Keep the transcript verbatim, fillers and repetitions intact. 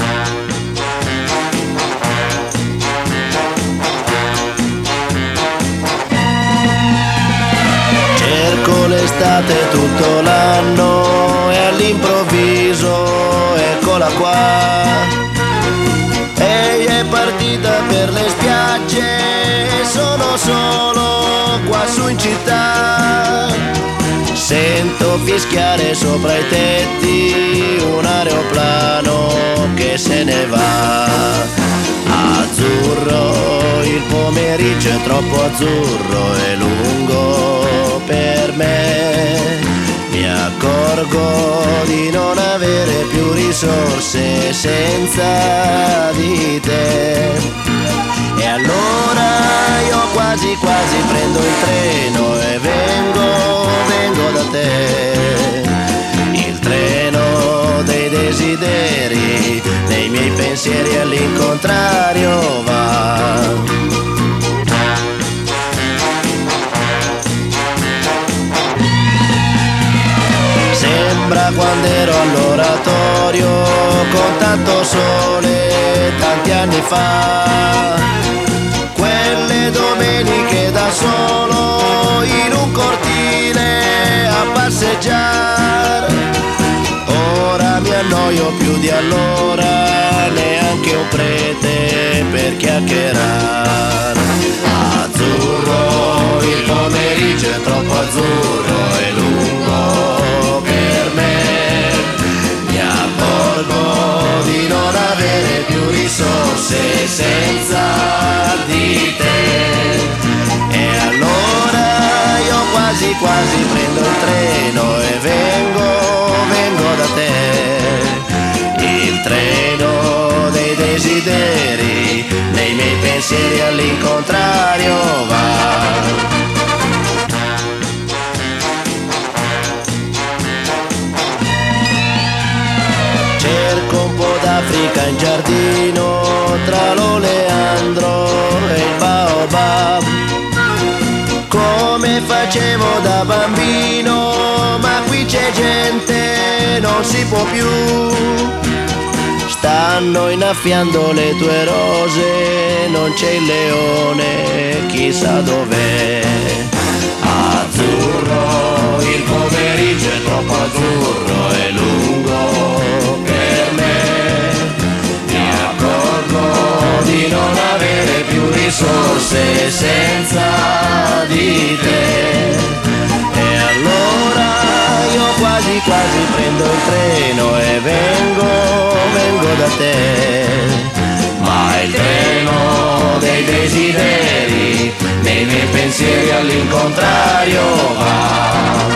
Cerco l'estate tutto l'anno e all'improvviso eccola qua. Ehi, è partita per le spiagge e sono solo qua su in città. Sento fischiare sopra i tetti un aeroplano che se ne va. Azzurro, il pomeriggio è troppo azzurro e lungo per me. Mi accorgo di non avere più risorse senza di te. E allora io quasi quasi prendo il treno e vengo, vengo da te. Il treno dei desideri, nei miei pensieri all'incontrario va. Sembra quando ero all'oratorio con tanto sole tanti anni fa. Quelle domeniche da solo in un cortile a passeggiare. Ora mi annoio più di allora, neanche un prete per chiacchierare. Azzurro, il pomeriggio è troppo azzurro e lungo per me. Mi accorgo di non avere più risorse senza di te. E allora io quasi quasi prendo il treno e vengo, vengo da te. Il treno dei desideri, nei miei pensieri all'incontrario va. Cerco un po' d'Africa in giardino, tra l'oleandro e il baobab, come facevo da bambino, ma qui c'è gente, non si può più. Stanno innaffiando le tue rose, non c'è il leone, chissà dov'è. Azzurro, il pomeriggio è troppo azzurro e lungo per me. Mi accorgo di non avere più risorse senza di te. E allora io quasi quasi prendo il treno e vengo, vengo da te. Ma il treno dei desideri, nei miei pensieri all'incontrario va.